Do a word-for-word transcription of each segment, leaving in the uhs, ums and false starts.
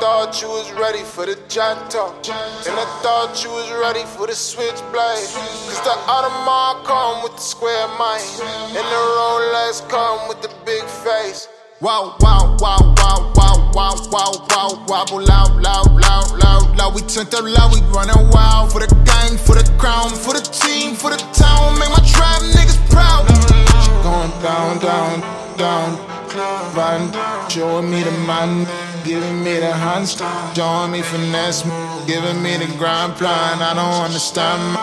thought you was ready for the janto. And I thought you was ready for the switchblade. Cause the Audemars come with the square mind. And the Rolex come with the big face. Wow, wow, wow, wow, wow, wow, wow, wow, wobble loud, loud, loud, loud, loud. We turned up loud, we running wild. For the gang, for the crown, for the team, for the town. Make my trap niggas proud. Going down, down, down. Riding, showing me the man, giving me the hands, showing me finesse, giving me the grind plan. I don't understand.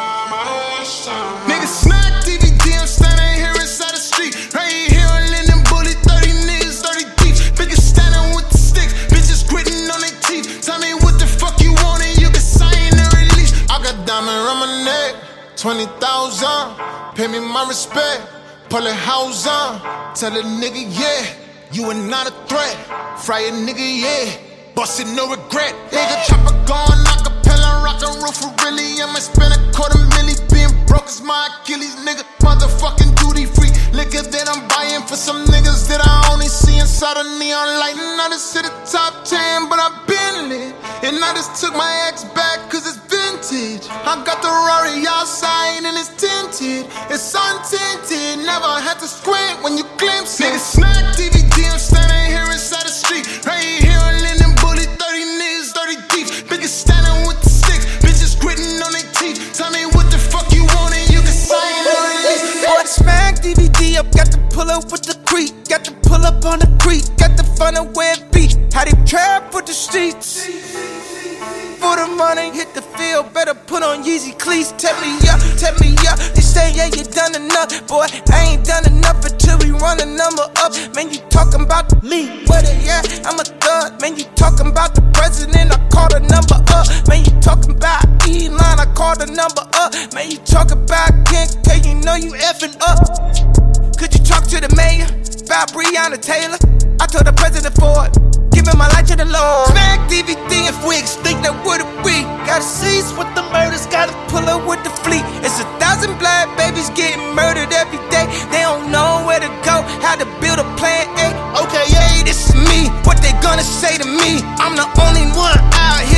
Niggas snack D V D, I'm standing here inside the street. Right here on Linden Bully, thirty niggas, thirty deep. Bitches standing with the sticks, bitches gritting on their teeth. Tell me what the fuck you want and you can sign the release. I got diamond around my neck, twenty thousand. Pay me my respect, pull it house on. Tell a nigga, yeah, you are not a threat. Fry a nigga, yeah, bustin' no regret. Nigga chopper gone, acapella, rockin' roof for really. I might spend a quarter milli. Being broke is my Achilles, nigga. Motherfucking duty free liquor that I'm buying for some niggas that I only see inside a neon light. And I just hit the top ten, but I've been lit. And I just took my ex back cause it's vintage. I got the Rari outside and it's tinted. It's untinted, never had to squint when you glimpse it. Niggas snack D V D, I'm standing here inside the street. Right here on Linden Bully, thirty niggas, thirty deep. Bitches standing with the sticks, bitches gritting on their teeth. Tell me what the fuck you want and you can sign the release. Boy, the smack D V D up, got to pull up with the creek. Got to pull up on the creek, got to find a where it be. How they trap for the streets. For the money, hit the field, better put on Yeezy cleats. Tell me yeah, tell me yeah. They say yeah, you done enough, boy. I ain't done enough until we run the number up. Man, you talking about me, what it yeah? I'm a thug. Man, you talking about the president? I call the number up. Man, you talking about Elon? I call the number up. Man, you talking about Ken K? You know you effing up. Could you talk to the mayor about Breonna Taylor? I told the president for it. Giving my life to the Lord. Smack D V D if we extinct, that would it be? Gotta cease with the murders, gotta pull up with the fleet. It's a thousand black babies getting murdered every day. They don't know where to go, how to build a plan A. Okay, yeah, this is me. What they gonna say to me? I'm the only one out here.